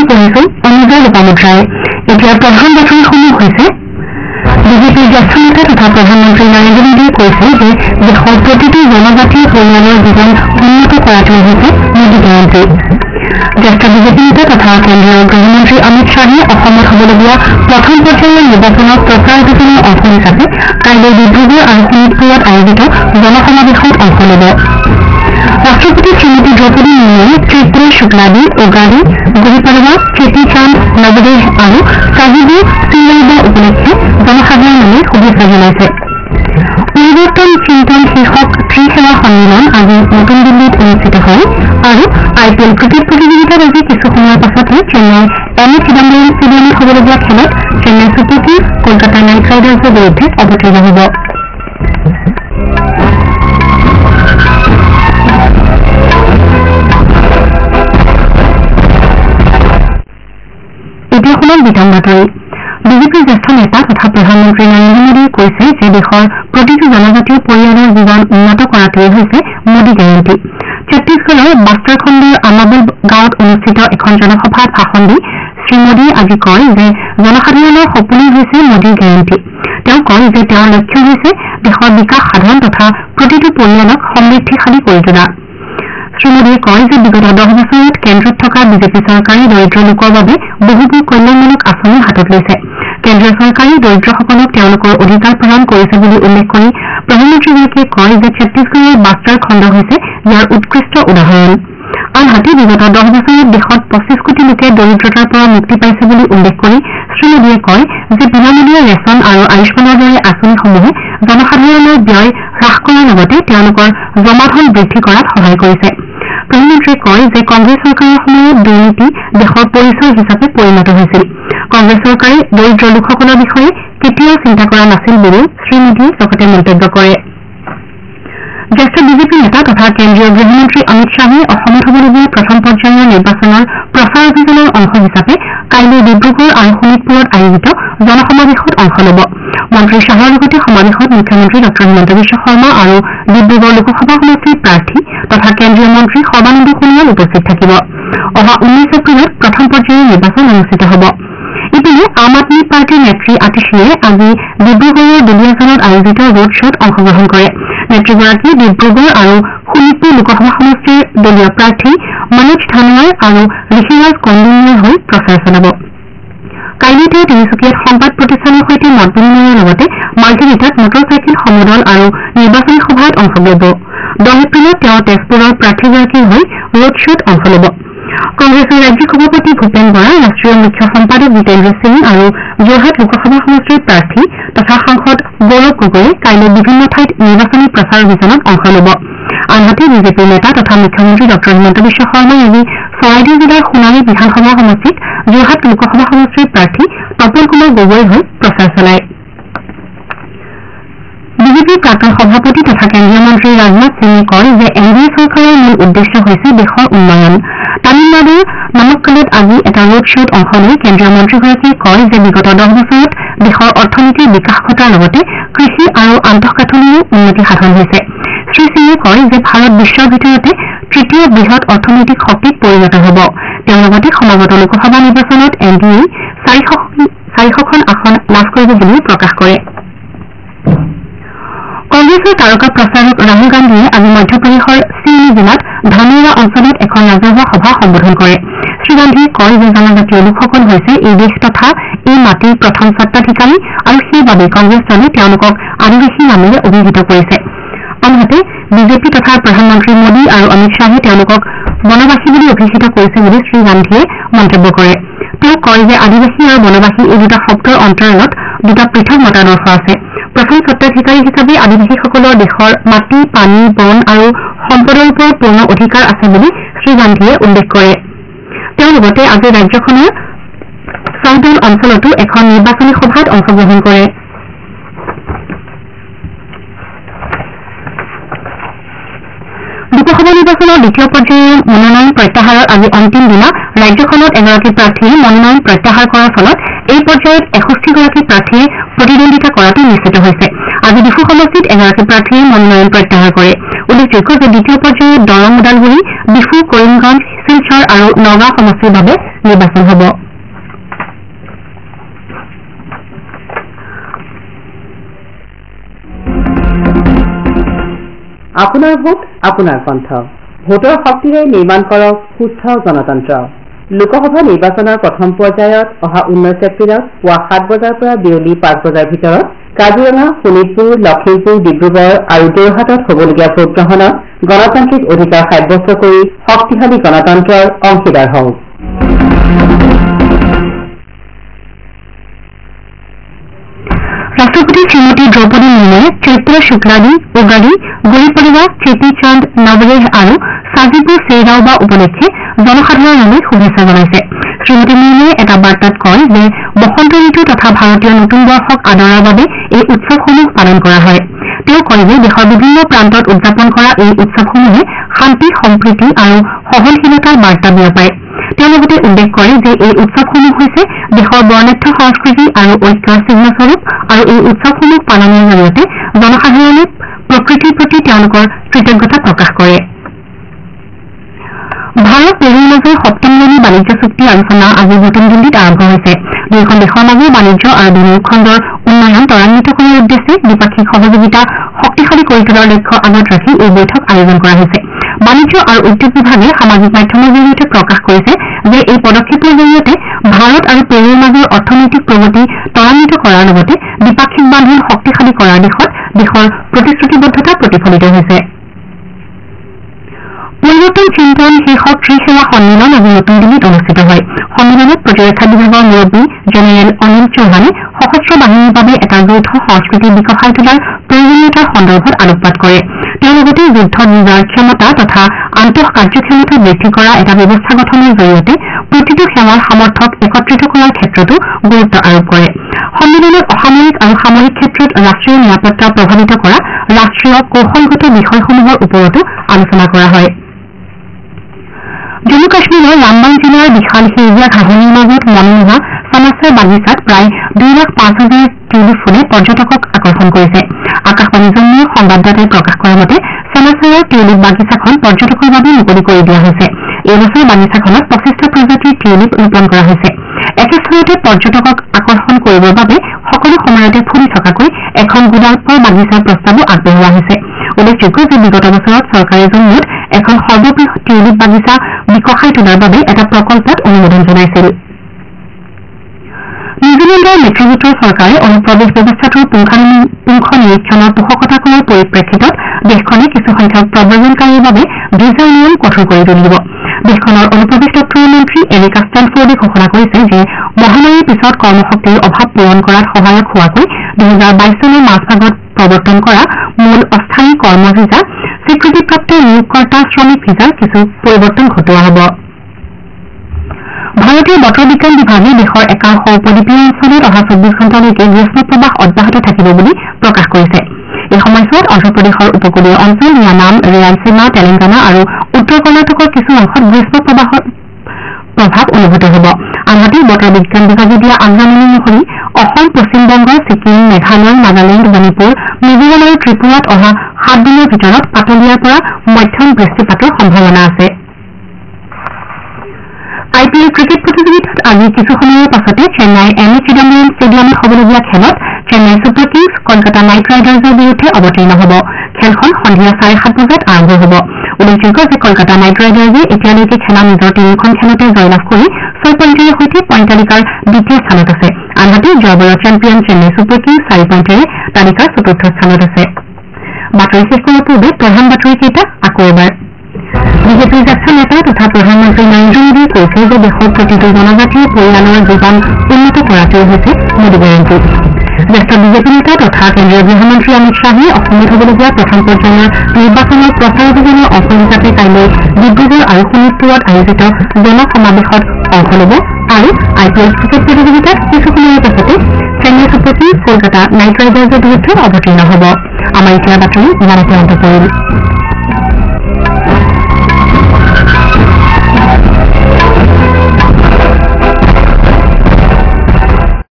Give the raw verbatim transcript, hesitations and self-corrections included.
পঢ়িছিল অনুজয় লোপামুদ্ৰাই। এতিয়া প্ৰধান বাতৰিসমূহ হৈছে বিজেপিৰ জ্যেষ্ঠ নেতা তথা প্ৰধানমন্ত্ৰী নৰেন্দ্ৰ মোদীয়ে কৈছে যে দেশৰ প্ৰতিটো জনজাতীয় পৰিয়ালৰ জীৱন উন্নত কৰাটোৱে হৈছে মোদী গেৰাণ্টি। জ্যেষ্ঠ বিজেপি নেতা তথা কেন্দ্ৰীয় গৃহমন্ত্ৰী অমিত শ্বাহে অসমত হ'বলগীয়া প্ৰথম পৰ্যায়ৰ নিৰ্বাচনৰ প্ৰচাৰ অভিযানৰ অংশ হিচাপে কাইলৈ ডিব্ৰুগড় আৰু শোণিতপুৰত আয়োজিত জনসমাৱেশত অংশ ল'ব। ৰাষ্ট্ৰপতি শ্ৰীমতী দ্ৰৌপদী মুৰ্মুৱে ত্ৰিপুৰা শুক্লাদি উগাদি গুৰুপাৰৱা চেতিচান্দ নৱদেহ আৰু চাহিবু চিলাইবা উপলক্ষে জনসাধাৰণলৈ শুভেচ্ছা জনাইছে। পৰিৱৰ্তন চিন্তন শীৰ্ষক ত্ৰিসেৱা সন্মিলন আজি নতুন দিল্লীত অনুষ্ঠিত হয় আৰু আই পি এল ক্ৰিকেট প্ৰতিযোগিতাত আজি কিছু সময়ৰ পাছতে চেন্নাইৰ এম এ চিদাম্বৰম ষ্টেডিয়ামত হ'বলগীয়া খেলত Chennai super Kings Kolkata night ৰাইডাৰ্ছৰ বিৰুদ্ধে অৱতীৰ্ণ হ'ব। এতিয়া শুনক বিতং বাতৰি। বিজেপিৰ জ্যেষ্ঠ নেতা তথা প্ৰধানমন্ত্ৰী নৰেন্দ্ৰ মোদীয়ে কৈছে যে দেশৰ প্ৰতিটো জনজাতীয় পৰিয়ালৰ জীৱন উন্নত কৰাটোৱে হৈছে মোদী গেৰাণ্টি। ছত্তীশগড়ৰ বাস্তৰ খণ্ডৰ আমাবল গাঁৱত অনুষ্ঠিত এখন জনসভাত ভাষণ দি শ্ৰীমোদীয়ে আজি কয় যে জনসাধাৰণৰ সপোনেই হৈছে মোদীৰ গেৰাণ্টি। তেওঁ কয় যে তেওঁৰ লক্ষ্য হৈছে দেশৰ বিকাশ সাধন তথা প্ৰতিটো পৰিয়ালক সমৃদ্ধিশালী কৰি তোলা। শ্ৰীমোদীয়ে কয় যে বিগত দহ বছৰত কেন্দ্ৰত থকা বিজেপি চৰকাৰে দৰিদ্ৰ লোকৰ বাবে বহুবোৰ কল্যাণমূলক আঁচনি হাতত লৈছে। কেন্দ্ৰীয় চৰকাৰে দৰিদ্ৰসকলক তেওঁলোকৰ অধিকাৰ প্ৰদান কৰিছে বুলি উল্লেখ কৰি প্ৰধানমন্ত্ৰীগৰাকীয়ে কয় যে ছত্তীশগড়ৰ বাস্তৰ খণ্ড হৈছে ইয়াৰ উৎকৃষ্ট উদাহৰণ। আনহাতে বিগত দহ বছৰত দেশত পঁচিছ কোটি লোকে দৰিদ্ৰতাৰ পৰা মুক্তি পাইছে বুলি উল্লেখ কৰি শ্ৰীমোদীয়ে কয় যে বিনামূলীয়া ৰেচন আৰু আয়ুষ্মানৰ দৰে আঁচনিসমূহে জনসাধাৰণৰ ব্যয় হ্ৰাস কৰাৰ লগতে তেওঁলোকৰ জমাধন বৃদ্ধি কৰাত সহায় কৰিছে। প্ৰধানমন্ত্ৰীয়ে কয় যে কংগ্ৰেছ চৰকাৰৰ সময়ত দুৰ্নীতি দেশৰ পৰিচয় হিচাপে পৰিণত হৈছিল। কংগ্ৰেছ চৰকাৰে দৰিদ্ৰ লোকসকলৰ বিষয়ে কেতিয়াও চিন্তা কৰা নাছিল বুলিও শ্ৰীমোদীয়ে লগতে মন্তব্য কৰে। জ্যেষ্ঠ বিজেপি নেতা তথা কেন্দ্ৰীয় গৃহমন্ত্ৰী অমিত শ্বাহে অসমত হ'বলগীয়া প্ৰথম পৰ্যায়ৰ নিৰ্বাচনৰ প্ৰচাৰ অভিযানৰ অংশ হিচাপে কাইলৈ ডিব্ৰুগড় আৰু শোণিতপুৰত আয়োজিত জনসমাৱেশত অংশ ল'ব। মন্ত্ৰী শ্বাহৰ লগতে সমাৱেশত মুখ্যমন্ত্ৰী ডঃ হিমন্ত বিশ্ব শৰ্মা আৰু ডিব্ৰুগড় লোকসভা সমষ্টিৰ প্ৰাৰ্থী তথা কেন্দ্ৰীয় মন্ত্ৰী সৰ্বানন্দ সোণোৱাল উপস্থিত থাকিব। অহা ঊনৈশ এপ্ৰিলত প্ৰথম পৰ্যায়ৰ নিৰ্বাচন অনুষ্ঠিত হ'ব। ইপিনে আম আদমী পাৰ্টীৰ নেত্ৰী আতিশীয়ে আজি ডিব্ৰুগড়ৰ দুলীয়াজানত আয়োজিত ৰোড শ্বত অংশগ্ৰহণ কৰে। নেত্ৰীগৰাকীয়ে ডিব্ৰুগড় আৰু শোণিতপুৰ লোকসভা সমষ্টিৰ দলীয় প্ৰাৰ্থী মনোজ ধানোৱাৰ আৰু ঋষিৰাজ কন্দুনিয়াৰ হৈ প্ৰচাৰ চলাব। কাইলৈ তেওঁ তিনিচুকীয়াত সংবাদ প্ৰতিষ্ঠানৰ সৈতে মত বিনিময়ৰ লগতে মাৰ্ঘেৰিটাত মটৰ চাইকেল সমদল আৰু নিৰ্বাচনী সভাত অংশ ল'ব। দহ এপ্ৰিলত তেওঁ তেজপুৰৰ প্ৰাৰ্থীগৰাকীৰ হৈ ৰোড শ্বত অংশ ল'ব। কংগ্ৰেছৰ ৰাজ্যিক সভাপতি ভূপেন বৰা, ৰাষ্ট্ৰীয় মুখ্য সম্পাদক জিতেন্দ্ৰ সিং আৰু যোৰহাট লোকসভা সমষ্টিৰ প্ৰাৰ্থী তথা সাংসদ গৌৰৱ গগৈয়ে কাইলৈ বিভিন্ন ঠাইত নিৰ্বাচনী প্ৰচাৰ অভিযানত অংশ ল'ব। আনহাতে বিজেপিৰ নেতা তথা মুখ্যমন্ত্ৰী ডঃ হিমন্ত বিশ্ব শৰ্মাই আজি চৰাইদেউ জিলাৰ সোণাৰী বিধানসভা সমষ্টিত যোৰহাট লোকসভা সমষ্টিৰ প্ৰাৰ্থী তপন কুমাৰ গগৈৰ হৈ প্ৰচাৰ চলায়। বিজেপিৰ প্ৰাক্তন সভাপতি তথা কেন্দ্ৰীয় মন্ত্ৰী ৰাজনাথ সিঙে কয় যে এন ডি এ চৰকাৰৰ মূল উদ্দেশ্য হৈছে দেশৰ উন্নয়ন। তামিলনাডুৰ নামক্কলত আজি এটা ৰোড শ্বত অংশ লৈ কেন্দ্ৰীয় মন্ত্ৰীগৰাকীয়ে কয় যে বিগত দহ বছৰত দেশৰ অৰ্থনীতিৰ বিকাশ ঘটাৰ লগতে কৃষি আৰু আন্তঃগাঁথনিৰো উন্নতি সাধন হৈছে। শ্ৰীসিঙে কয় যে ভাৰত বিশ্বৰ ভিতৰতে তৃতীয় বৃহৎ অৰ্থনৈতিক শক্তিত পৰিণত হ'ব। তেওঁ লগতে সমাগত লোকসভা নিৰ্বাচনত এন ডি এ চাৰিশখন আসন লাভ কৰিব বুলিও প্ৰকাশ কৰে। কংগ্ৰেছৰ তাৰকা প্ৰচাৰক ৰাহুল গান্ধীয়ে আজি মধ্যপ্ৰদেশৰ চিউনি জিলাত ধানেৰা অঞ্চলত এখন ৰাজহুৱা সভা সম্বোধন কৰে। শ্ৰীগান্ধীয়ে কয় যে জনজাতীয় লোকসকল হৈছে এই দেশ তথা এই মাটিৰ প্ৰথম স্বত্বাধিকাৰী আৰু সেইবাবে কংগ্ৰেছ দলে তেওঁলোকক আদিবাসী নামেৰে অভিহিত কৰিছে। আনহাতে বিজেপি তথা প্ৰধানমন্ত্ৰী মোদী আৰু অমিত শ্বাহে তেওঁলোকক বনবাসী বুলি অভিহিত কৰিছে বুলি শ্ৰীগান্ধীয়ে মন্তব্য কৰে। তেওঁ কয় যে আদিবাসী আৰু বনবাসী এই দুটা শব্দৰ অন্তৰালত দুটা পৃথক মতাদৰ্শ আছে। প্ৰথম স্বত্বাধিকাৰী হিচাপে আদিবাসীসকলৰ দেশৰ মাটি, পানী, বন আৰু সম্পদৰ ওপৰত পূৰ্ণ অধিকাৰ আছে বুলি শ্ৰীগান্ধীয়ে উল্লেখ কৰে। তেওঁ লগতে আজি ৰাজ্যখনৰ চাউদল অঞ্চলতো এখন নিৰ্বাচনী সভাত অংশগ্ৰহণ কৰে। লোকসভা নিৰ্বাচনৰ দ্বিতীয় পৰ্যায়ৰ মনোনয়ন প্ৰত্যাহাৰৰ আজি অন্তিম দিনা ৰাজ্যখনত এগৰাকী প্ৰাৰ্থীয়ে মনোনয়ন প্ৰত্যাহাৰ কৰাৰ ফলত এই পৰ্যায়ত এষষ্ঠিগৰাকী প্ৰাৰ্থীয়ে প্ৰতিদ্বন্দ্বিতা কৰাটো নিশ্চিত হৈছে। আজি ডিফু সমষ্টিত এগৰাকী প্ৰাৰ্থীয়ে মনোনয়ন প্ৰত্যাহাৰ কৰে। উল্লেখযোগ্য যে দ্বিতীয় পৰ্যায়ত দৰং, ওদালগুৰি, ডিফু, কৰিমগঞ্জ, শিলচৰ আৰু নগাঁও সমষ্টিৰ বাবে নিৰ্বাচন হ'ব। আপোনাৰ ভোট আপোনাৰ কণ্ঠ, ভোটৰ শক্তিৰে নিৰ্মাণ কৰক সুস্থ গণতন্ত্ৰ। লোকসভা নিৰ্বাচনৰ প্ৰথম পৰ্যায়ত অহা ঊনৈশ এপ্ৰিলত পুৱা সাত বজাৰ পৰা বিয়লি পাঁচ বজাৰ ভিতৰত কাজিৰঙা, শোণিতপুৰ, লখিমপুৰ, ডিব্ৰুগড় আৰু যোৰহাটত হ'বলগীয়া ভোটগ্ৰহণত গণতান্ত্ৰিক অধিকাৰ সাব্যস্ত কৰি শক্তিশালী গণতন্ত্ৰৰ অংশীদাৰ হওক। ৰাষ্ট্ৰপতি শ্ৰীমতী দ্ৰৌপদী মুৰ্মুৱে চৈত্ৰ শুক্লাদি, উগাদি, গুড়ি পড়ৱা, চেতি চান্দ, নৱৰেহ আৰু চাজিবু চেইৰাওবা উপলক্ষে জনসাধাৰণলৈ শুভেচ্ছা জনাইছে। শ্ৰীমতী মুৰ্মুৱে এটা বাৰ্তাত কয় যে বসন্ত ঋতু তথা ভাৰতীয় নতুন বৰ্ষক আদৰাৰ বাবে এই উৎসৱসমূহ পালন কৰা হয়। তেওঁ কয় যে দেশৰ বিভিন্ন প্ৰান্তত উদযাপন কৰা এই উৎসৱসমূহে শান্তি, সম্প্ৰীতি আৰু সহনশীলতাৰ বাৰ্তা বিয়পায়। তেওঁ লগতে উল্লেখ কৰে যে এই উৎসৱসমূহ হৈছে দেশৰ বৰ্ণাঢ্য সংস্কৃতি আৰু ঐক্যৰ চিহ্নস্বৰূপ আৰু এই উৎসৱসমূহ পালনৰ জৰিয়তে জনসাধাৰণে প্ৰকৃতিৰ প্ৰতি তেওঁলোকৰ কৃতজ্ঞতা প্ৰকাশ কৰে। ভাৰত পেৰুৰ মাজৰ সপ্তমলানি বাণিজ্য চুক্তি আলোচনা আজি নতুন দিল্লীত আৰম্ভ হৈছে। দুয়োখন দেশৰ মাজৰ বাণিজ্য আৰু বিনিয়োগ খণ্ডৰ উন্নয়ন ত্বৰান্বিত কৰাৰ উদ্দেশ্যে দ্বিপাক্ষিক সহযোগিতা শক্তিশালী কৰি তোলাৰ লক্ষ্য আগত ৰাখি এই বৈঠক আয়োজন কৰা হৈছে। বাণিজ্য আৰু উদ্যোগ বিভাগে সামাজিক মাধ্যমৰ জৰিয়তে প্ৰকাশ কৰিছে যে এই পদক্ষেপৰ জৰিয়তে ভাৰত আৰু পেৰুৰ মাজৰ অৰ্থনৈতিক প্ৰগতি ত্বৰান্বিত কৰাৰ লগতে দ্বিপাক্ষিক বান্ধোন শক্তিশালী কৰাৰ দিশত দেশৰ প্ৰতিশ্ৰুতিবদ্ধতা প্ৰতিফলিত হৈছে। পৰিৱৰ্তন চিন্তন শীৰ্ষক ত্ৰিসেৱা সন্মিলন আজি নতুন দিল্লীত অনুষ্ঠিত হয়। সন্মিলনত প্ৰতিৰক্ষা বিভাগৰ মুৰব্বী জেনেৰেল অনিল চৌহানে সশস্ত্ৰ বাহিনীৰ বাবে এটা যৌথ সংস্কৃতি বিকশাই তোলাৰ প্ৰয়োজনীয়তাৰ সন্দৰ্ভত আলোকপাত কৰে। তেওঁ লগতে যুদ্ধ যুঁজাৰ ক্ষমতা তথা আন্তঃ কাৰ্যক্ষমতা বৃদ্ধি কৰা এটা ব্যৱস্থা গঠনৰ জৰিয়তে প্ৰতিটো সেৱাৰ সামৰ্থক একত্ৰিত কৰাৰ ক্ষেত্ৰতো গুৰুত্ব আৰোপ কৰে। সন্মিলনত অসামৰিক আৰু সামৰিক ক্ষেত্ৰত ৰাষ্ট্ৰীয় নিৰাপত্তা প্ৰভাৱিত কৰা ৰাষ্ট্ৰীয় কৌশলগত বিষয়সমূহৰ ওপৰতো আলোচনা কৰা হয়। জম্মু কাশ্মীৰৰ ৰামবান জিলাৰ বিশাল সেউজীয়া ঘাঁহনিৰ মাজত মনোমোহা চামাছাৰ বাগিচাত প্ৰায় দুই লাখ পাঁচ হাজাৰ টিউলিপ ফুলে পৰ্যটকক আকৰ্ষণ কৰিছে। আকাশবাণী জম্মুৰ সংবাদদাতাই প্ৰকাশ কৰা মতে চামাছাৰৰ টিউলিপ বাগিচাখন পৰ্যটকৰ বাবে মুকলি কৰি দিয়া হৈছে। এই বছৰ বাগিচাখনত পঁচিছটা প্ৰজাতিৰ টিউলিপ ৰোপণ কৰা হৈছে। একেস্থলতে পৰ্যটকক আকৰ্ষণ কৰিবৰ বাবে সকলো সময়তে ফুলি থকাকৈ এখন গুদামৰ বাগিচাৰ প্ৰস্তাৱো আগবঢ়োৱা হৈছে। উল্লেখযোগ্য যে বিগত বছৰত চৰকাৰে জম্মুত এখন সৰ্ববৃহৎ টিউলিপ বাগিচা বিকশাই তোলাৰ বাবে এটা প্ৰকল্পত অনুমোদন জনাইছিল। নিউজিলেণ্ডৰ নেতৃত্বৰ চৰকাৰে অনুপ্ৰৱেশ ব্যৱস্থাটোৰ পুংখ নিৰীক্ষণৰ পোষকতা কৰাৰ পৰিপ্ৰেক্ষিতত দেশখনে কিছুসংখ্যক প্ৰব্ৰজনকাৰীৰ বাবে ভিজাৰ নিয়ম কঠোৰ কৰি তুলিব। দেশখনৰ অনুপ্ৰৱেশ দপ্তৰৰ মন্ত্ৰী এৰিকা ষ্টেনফৰ্ডে ঘোষণা কৰিছে যে মহামাৰীৰ পিছত কৰ্মশক্তিৰ অভাৱ পূৰণ কৰাত সহায়ক হোৱাকৈ দুহেজাৰ বাইশ চনৰ মাজভাগত প্ৰৱৰ্তন কৰা মূল অস্থায়ী কৰ্ম ভিজা স্বীকৃতিপ্ৰাপ্ত নিয়োগকৰ্তা শ্ৰমিক ভিজাৰ কিছু পৰিৱৰ্তন ঘটোৱা হ'ব। ভাৰতীয় বতৰ বিজ্ঞান বিভাগে দেশৰ একাংশ উপদ্বীপীয় অঞ্চলত অহা চৌব্বিছ ঘণ্টালৈকে গ্ৰীষ্ম প্ৰৱাহ অব্যাহত থাকিব বুলি প্ৰকাশ কৰিছে। এই সময়ছোৱাত অন্ধ্ৰপ্ৰদেশৰ উপকূলীয় অঞ্চল, য়ানাম, ৰেয়ালচীমা, তেলেংগানা আৰু উত্তৰ কৰ্ণাটকৰ কিছু অংশত গ্ৰীষ্ম প্ৰৱাহৰ প্ৰভাৱ অনুভূত হ'ব। আনহাতে বতৰ বিজ্ঞান বিভাগে দিয়া আগজাননী অনুসৰি অসম, পশ্চিমবংগ, ছিকিম, মেঘালয়, নাগালেণ্ড, মণিপুৰ, মিজোৰাম আৰু ত্ৰিপুৰাত অহা সাত দিনৰ ভিতৰত পাতলীয়াৰ পৰা মধ্যম বৃষ্টিপাতৰ সম্ভাৱনা আছে। আই পি এল ক্ৰিকেট প্ৰতিযোগিতাত আজি কিছু সময়ৰ পাছতে চেন্নাইৰ এম এ চিদাম্বৰম ষ্টেডিয়ামত হ'বলগীয়া খেলত Chennai super Kings Kolkata night ৰাইডাৰ্ছৰ বিৰুদ্ধে অৱতীৰ্ণ হ'ব। খেলখন সন্ধিয়া চাৰে সাত বজাত আৰম্ভ হ'ব। উল্লেখযোগ্য যে কলকাতা নাইট ৰাইডাৰ্ছে এতিয়ালৈকে খেলা নিজৰ তিনিখন খেলতে জয়লাভ কৰি ছয় পইণ্টেৰে সৈতে পইণ্ট তালিকাৰ দ্বিতীয় স্থানত আছে। আনহাতে যোৱাবাৰৰ চেম্পিয়ন চেন্নাই ছুপাৰ কিংছ চাৰি পইণ্টেৰে তালিকাৰ চতুৰ্থ স্থানত আছে। বাতৰি শেষ কৰাৰ পূৰ্বে প্ৰধান বাতৰিকেইটা আকৌ এবাৰ। বিজেপিৰ জ্যেষ্ঠ নেতা তথা প্ৰধানমন্ত্ৰী নৰেন্দ্ৰ মোদীয়ে কৈছে যে দেশৰ প্ৰতিটো জনজাতীয় পৰিয়ালৰ জীৱন উন্নত কৰাটোৱে হৈছে মোদী গেৰেণ্টি। জ্যেষ্ঠ বিজেপি নেতা তথা কেন্দ্ৰীয় গৃহমন্ত্ৰী অমিত শ্বাহে অসমত হ'বলগীয়া প্ৰথম পৰ্যায়ৰ নিৰ্বাচনৰ প্ৰচাৰ অভিযানৰ অংশ হিচাপে কাইলৈ ডিব্ৰুগড় আৰু শোণিতপুৰত আয়োজিত জনসমাৱেশত অংশ ল'ব আৰু আই পি এল ক্ৰিকেট প্ৰতিযোগিতাত কিছু সময়ৰ পাছতে Chennai super Kings Kolkata night ৰাইডাৰ্ছৰ বিৰুদ্ধে অৱতীৰ্ণ হ'ব। আমাৰ এতিয়া বাতৰি ইমানতে অন্ত পৰিল।